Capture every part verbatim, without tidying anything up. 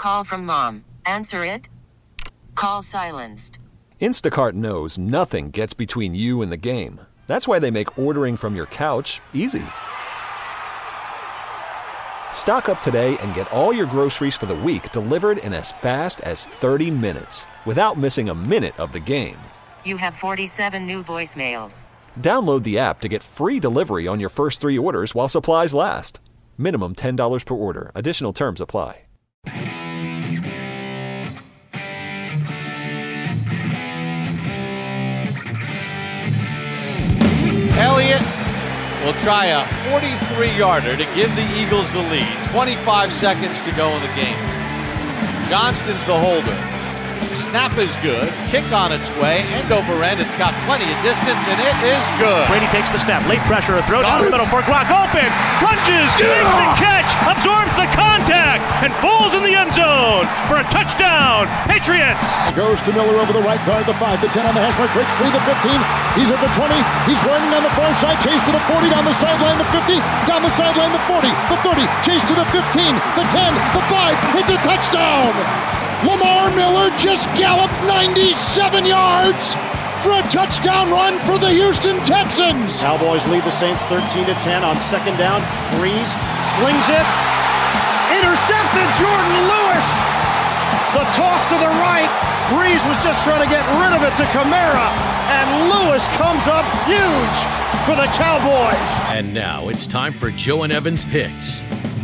Call from mom. Answer it. Call silenced. Instacart knows nothing gets between you and the game. That's why they make ordering from your couch easy. Stock up today and get all your groceries for the week delivered in as fast as thirty minutes without missing a minute of the game. You have forty-seven new voicemails. Download the app to get free delivery on your first three orders while supplies last. Minimum ten dollars per order. Additional terms apply. Elliott will try a forty-three-yarder to give the Eagles the lead. twenty-five seconds to go in the game. Johnston's the holder. Snap is good. Kick on its way. End over end. It's got plenty of distance, and it is good. Brady takes the snap. Late pressure. A throw down the middle for Glock. Open. Lunges. Makes the catch. Absorbs the contact. And falls in the end zone for a touchdown. Patriots. Goes to Miller over the right guard. The five. The ten on the hash mark. Breaks free. The fifteen. He's at the twenty. He's running on the far side. Chase to the forty. Down the sideline. The fifty. Down the sideline. The forty. The thirty. Chase to the fifteen. The ten. The five. It's a touchdown. Lamar Miller just galloped ninety-seven yards for a touchdown run for the Houston Texans. Cowboys lead the Saints thirteen to ten on second down. Breeze slings it. Intercepted. Jordan Lewis. The toss to the right. Breeze was just trying to get rid of it to Kamara. And Lewis comes up huge for the Cowboys. And now it's time for Joe and Evan's picks.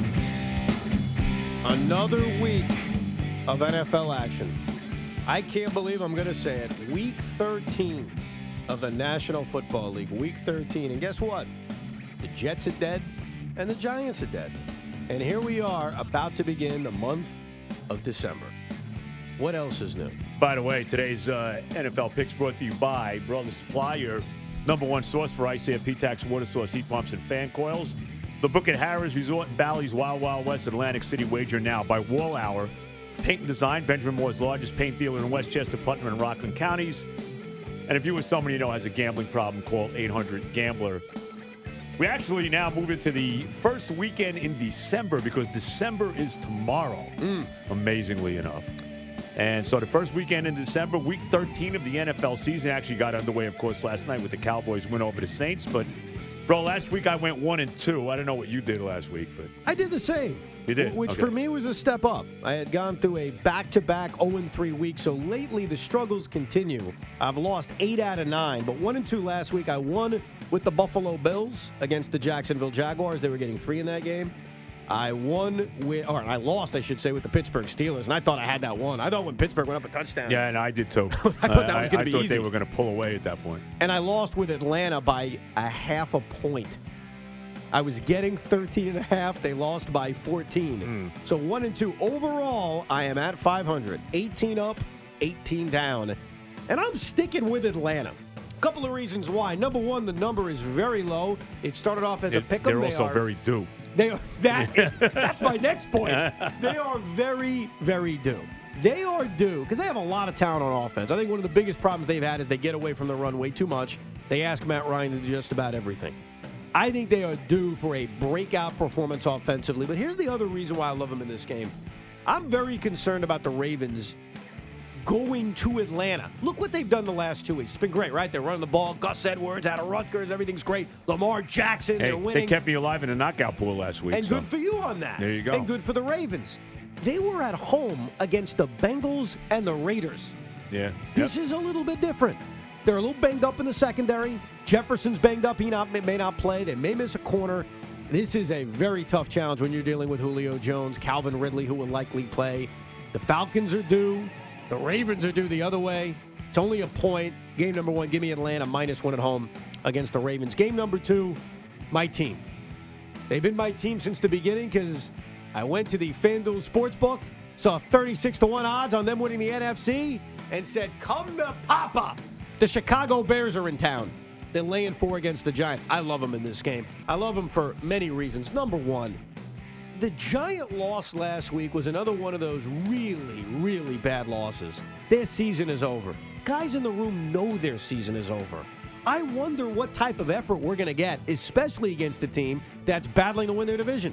Another week of N F L action. I can't believe I'm going to say it. Week thirteen of the National Football League. Week thirteen. And guess what? The Jets are dead and the Giants are dead. And here we are about to begin the month of December. What else is new? By the way, today's uh, N F L picks brought to you by Brother Supply, your number one source for ice air, P-Tax, water source, heat pumps, and fan coils. The book at Harrah's Resort in Bally's Wild Wild West, Atlantic City. Wager now by Wall Hour. Paint and Design, Benjamin Moore's largest paint dealer in Westchester, Putnam, and Rockland counties. And if you or somebody you know has a gambling problem, call eight hundred gambler. We actually now move into the first weekend in December because December is tomorrow, mm. amazingly enough. And so the first weekend in December, week thirteen of the N F L season actually got underway, of course, last night with the Cowboys win over the Saints. But, bro, last week I went one and two. I don't know what you did last week, but I did the same. You did? Which okay. for me was a step up. I had gone through a back-to-back oh and three week, so lately the struggles continue. I've lost eight out of nine, but one and two last week. I won with the Buffalo Bills against the Jacksonville Jaguars. They were getting three in that game. I won with, or I lost, I should say, with the Pittsburgh Steelers, and I thought I had that one. I thought when Pittsburgh went up a touchdown. Yeah, and I did too. I thought that was going to be easy. I thought easy. they were going to pull away at that point. And I lost with Atlanta by a half a point. I was getting thirteen and a half. They lost by fourteen. Mm. So one and two. Overall, I am at five hundred. eighteen up, eighteen down. And I'm sticking with Atlanta. A couple of reasons why. Number one, the number is very low. It started off as it, a pick 'em. They're they also are, very due. They are that. That's my next point. They are very, very due. They are due because they have a lot of talent on offense. I think one of the biggest problems they've had is they get away from the run way too much. They ask Matt Ryan to do just about everything. I think they are due for a breakout performance offensively. But here's the other reason why I love them in this game. I'm very concerned about the Ravens going to Atlanta. Look what they've done the last two weeks. It's been great, right? They're running the ball. Gus Edwards out of Rutgers. Everything's great. Lamar Jackson, hey, they're winning. They kept me alive in the knockout pool last week. And so. good for you on that. There you go. And good for the Ravens. They were at home against the Bengals and the Raiders. Yeah. This yep. is a little bit different. They're a little banged up in the secondary. Jefferson's banged up. He not, may not play. They may miss a corner. This is a very tough challenge when you're dealing with Julio Jones, Calvin Ridley, who will likely play. The Falcons are due. The Ravens are due the other way. It's only a point. Game number one, give me Atlanta minus one at home against the Ravens. Game number two, my team. They've been my team since the beginning because I went to the FanDuel Sportsbook, saw thirty-six to one odds on them winning the N F C, and said, come to Papa. The Chicago Bears are in town. They're laying four against the Giants. I love them in this game. I love them for many reasons. Number one, the Giant loss last week was another one of those really, really bad losses. Their season is over. Guys in the room know their season is over. I wonder what type of effort we're going to get, especially against a team that's battling to win their division.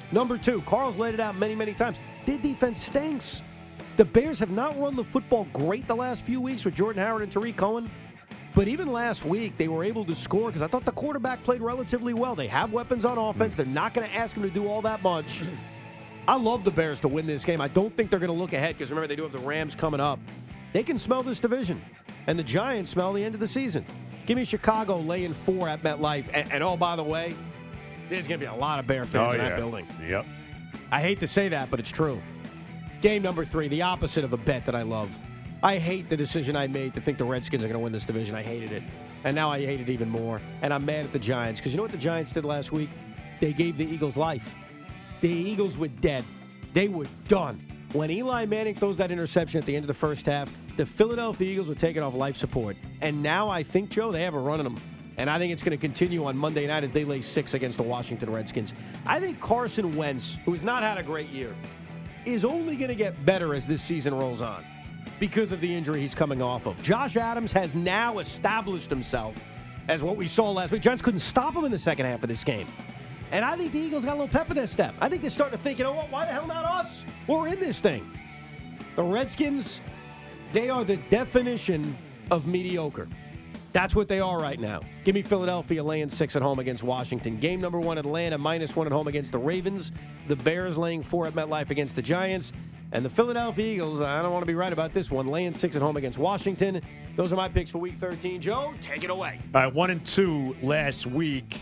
Number two, Carl's laid it out many, many times. Their defense stinks. The Bears have not run the football great the last few weeks with Jordan Howard and Tariq Cohen. But even last week, they were able to score because I thought the quarterback played relatively well. They have weapons on offense. They're not going to ask him to do all that much. I love the Bears to win this game. I don't think they're going to look ahead because, remember, they do have the Rams coming up. They can smell this division. And the Giants smell the end of the season. Give me Chicago laying four at MetLife. And, and oh, by the way, there's going to be a lot of Bear fans oh, in yeah. that building. Yep. I hate to say that, but it's true. Game number three, the opposite of a bet that I love. I hate the decision I made to think the Redskins are going to win this division. I hated it. And now I hate it even more. And I'm mad at the Giants. Because you know what the Giants did last week? They gave the Eagles life. The Eagles were dead. They were done. When Eli Manning throws that interception at the end of the first half, the Philadelphia Eagles were taking off life support. And now I think, Joe, they have a run in them. And I think it's going to continue on Monday night as they lay six against the Washington Redskins. I think Carson Wentz, who has not had a great year, is only going to get better as this season rolls on because of the injury he's coming off of. Josh Adams has now established himself as what we saw last week. Giants couldn't stop him in the second half of this game. And I think the Eagles got a little pep in their step. I think they're starting to think, you know what, why the hell not us? We're in this thing. The Redskins, they are the definition of mediocre. That's what they are right now. Give me Philadelphia laying six at home against Washington. Game number one, Atlanta minus one at home against the Ravens. The Bears laying four at MetLife against the Giants. And the Philadelphia Eagles, I don't want to be right about this one, laying six at home against Washington. Those are my picks for Week thirteen. Joe, take it away. All right, one and two last week.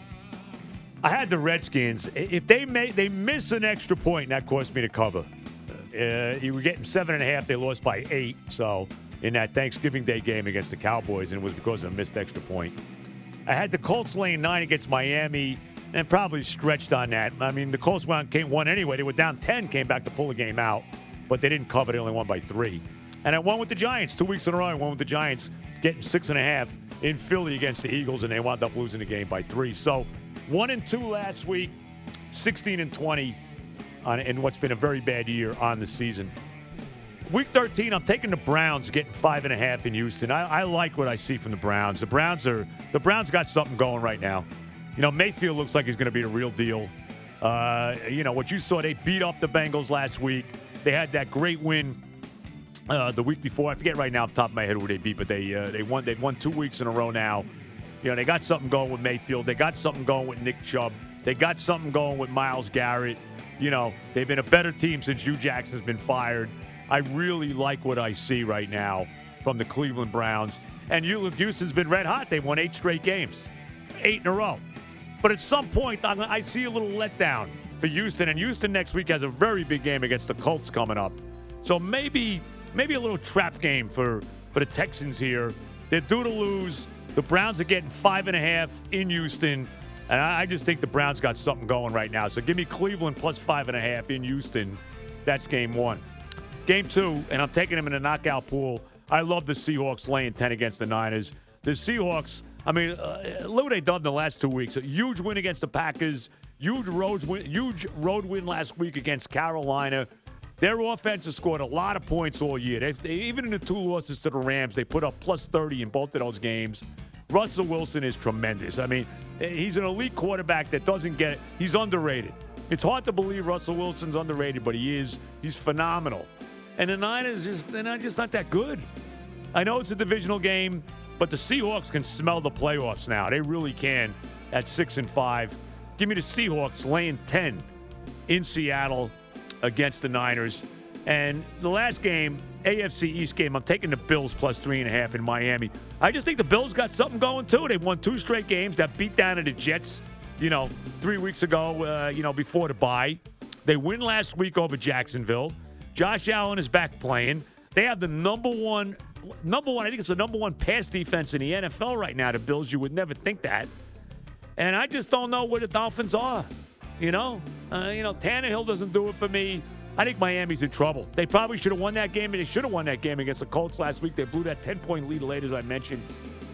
I had the Redskins. If they made, they miss an extra point, and that cost me to cover. Uh, you were getting seven and a half. They lost by eight. So in that Thanksgiving Day game against the Cowboys, and it was because of a missed extra point. I had the Colts laying nine against Miami, and probably stretched on that. I mean, the Colts won, came, won anyway. They were down ten, came back to pull the game out, but they didn't cover. They only won by three. And I won with the Giants two weeks in a row. I won with the Giants getting six and a half in Philly against the Eagles, and they wound up losing the game by three. So one and two last week, sixteen and twenty on, in what's been a very bad year on the season. Week thirteen, I'm taking the Browns, getting five and a half in Houston. I, I like what I see from the Browns. The Browns are the Browns got something going right now. You know, Mayfield looks like he's going to be the real deal. Uh, you know, what you saw, they beat up the Bengals last week. They had that great win uh, the week before. I forget right now off the top of my head who they beat, but they uh, they won. They've won two weeks in a row now. You know, they got something going with Mayfield. They got something going with Nick Chubb. They got something going with Myles Garrett. You know, they've been a better team since Hugh Jackson's been fired. I really like what I see right now from the Cleveland Browns. And Houston's been red hot. They've won eight straight games, eight in a row. But at some point, I see a little letdown for Houston. And Houston next week has a very big game against the Colts coming up. So maybe maybe a little trap game for, for the Texans here. They're due to lose. The Browns are getting five and a half in Houston. And I just think the Browns got something going right now. So give me Cleveland plus five and a half in Houston. That's game one. Game two, and I'm taking them in the knockout pool. I love the Seahawks laying ten against the Niners. The Seahawks, I mean, uh, look what they've done the last two weeks. A huge win against the Packers. Huge road win, huge road win last week against Carolina. Their offense has scored a lot of points all year. They, they, even in the two losses to the Rams, they put up plus thirty in both of those games. Russell Wilson is tremendous. I mean, he's an elite quarterback that doesn't get – he's underrated. It's hard to believe Russell Wilson's underrated, but he is. He's phenomenal. And the Niners, is they're not, just not that good. I know it's a divisional game, but the Seahawks can smell the playoffs now. They really can at six and five. Give me the Seahawks laying ten in Seattle against the Niners. And the last game, A F C East game, I'm taking the Bills plus three and a half in Miami. I just think the Bills got something going, too. They've won two straight games. That beat down to the Jets, you know, three weeks ago, uh, you know, before the bye. They win last week over Jacksonville. Josh Allen is back playing. They have the number one, number one, I think it's the number one pass defense in the N F L right now, the Bills. You would never think that. And I just don't know where the Dolphins are. You know, uh, you know, Tannehill doesn't do it for me. I think Miami's in trouble. They probably should have won that game, and they should have won that game against the Colts last week. They blew that ten-point lead late, as I mentioned.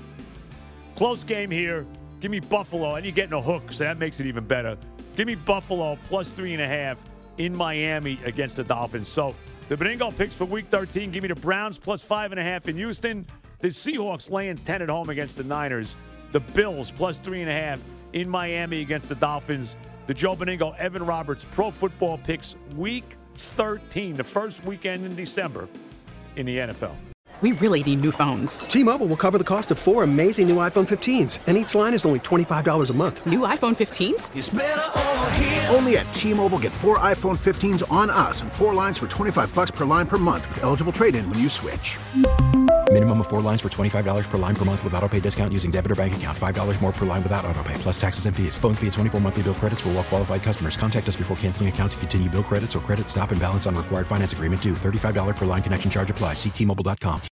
Close game here. Give me Buffalo, and you're getting a hook, so that makes it even better. Give me Buffalo plus three and a half in Miami against the Dolphins. So the bingo picks for Week thirteen, give me the Browns plus five and a half in Houston. The Seahawks laying ten at home against the Niners. The Bills plus three and a half in Miami against the Dolphins. the Joe Beningo, Evan Roberts Pro Football Picks Week thirteen, the first weekend in December in the N F L. We really need new phones. T-Mobile will cover the cost of four amazing new iPhone fifteens, and each line is only twenty-five dollars a month. New iPhone fifteens? It's better over here. Only at T-Mobile, get four iPhone fifteens on us and four lines for twenty-five dollars per line per month with eligible trade-in when you switch. Minimum of four lines for twenty-five dollars per line per month with autopay discount using debit or bank account. five dollars more per line without autopay, plus taxes and fees. Phone fee at twenty-four monthly bill credits for well-qualified customers. Contact us before canceling account to continue bill credits or credit stop and balance on required finance agreement due. thirty-five dollars per line connection charge applies. See T Mobile dot com.